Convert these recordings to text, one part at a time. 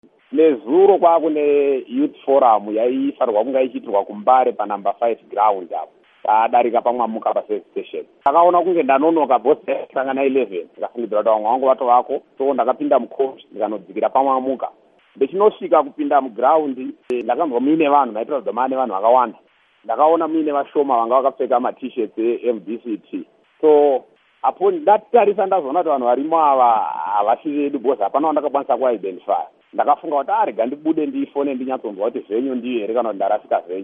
nezuro kwakune youth forum yaifanirwa kunge ichiitirwa kuMbare panumber 5 ground apo. Tadarika paMwamuka paservice station. Ndakaona kunge ndanonoka bhosi yakasangana 11. Ndikafungidzira kuti vamwe vangu vatovako. So ndakapinda mucoach ndikanodzikira paMwamuka. Ndichinosvika kupinda muground ndakanzwa muine vanhu maitaridza mane vanhu vakawanda. Ndakaona muine vashoma vanga vakapfeka ma-t-shirts eMDCT. So apo ndatarisa ndazoona kuti vanhu varimo ava havasi vedu bhosi hapana wandakakwanisa kuidentify. Ndakafunga kuti arega ndibude ndifone ndinyatsonzwa kuti zvenyu ndiyo here kana kuti ndarasika zvenyu.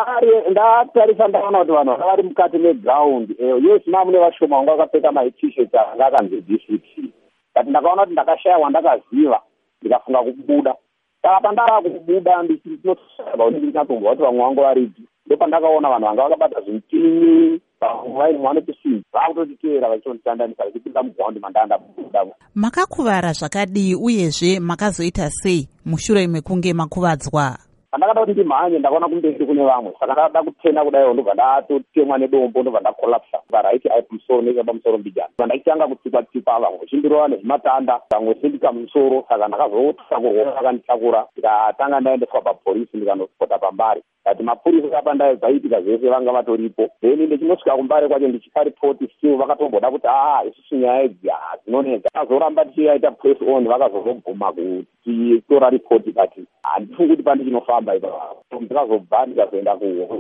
Ndatarisa ndaona kuti vanhu vari mukati meground yes mamune vashoma vanga vakapfeka ma-t-shirts anga akanzi DCT. Kati ndakaona kuti ndakashayiwa ndakaziva ndikafunga kubuda. Saka pandava kubuda ndichinotsvaga kuti ndinyatsonzwa kuti vamwe vangu variti. Ndopandakaona vanhu vanga vakabata zvimutini vaini vanotisii vakutotiteera vachitonditandanisa vachipinda mugaundi mandaandabuda. Makakuvara zvakadii uyezve makazoita sei mushure mekunge makuvadzwa? Pandakada kuti ndimhanye ndakaona kumberi kune vamwe saka ndakada kutenda kudaiwo ndobva ndatotemwa nedombo ndobva ndakolapsa varaiti ai pamusoro nechapamusoro mbijana. Ndachitanga kutsikwa vamwe vachindorova nezvimatanda vamwe sindika musoro saka ndakazotsakurwa vakanditakura ndikatanga ndaendeswa papolisi ndikandosipota paMbare. Kati mapurisa apa zvaitika zvese vanga vatoripo. Then ndichinosvika kuMbare kwacho ndichiparipoti still vakatomboda kuti isusu nyaya idzi dzinonetsa. Vakazoramba tichiita press on vakazobvuma kuti tora ripoti kati handifungi kuti pane chinofamba ipapo. Ndikazobva ndikazoenda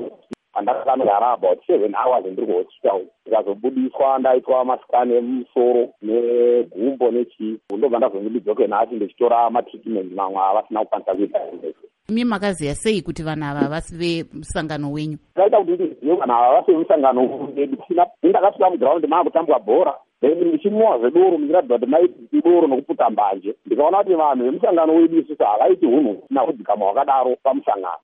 pandakagara about 7 hours ndiri kuhospital. Ndikazobudiswa ndaitwa masikani emusoro negumbo nechii. Ndobva ndazondidzokera nhasi ndichitora matreatment mamwe avasina kukwanisa kuita. Imi makaziya sei kuti vanhu ava vasi vemusangano wenyu? Ndaita kuti ndizive vanhu ava vasi vemusangano wedu. Ndakasvika muground maakutambwa bhora. Then ndichimwa zvedoro ndichiratidza kuti maiti doro nokuputa mbanje. Ndikaona kuti vanhu vemusangano wedu isusu havaiti hunhu husina kudzikama hwakadaro pamusangano.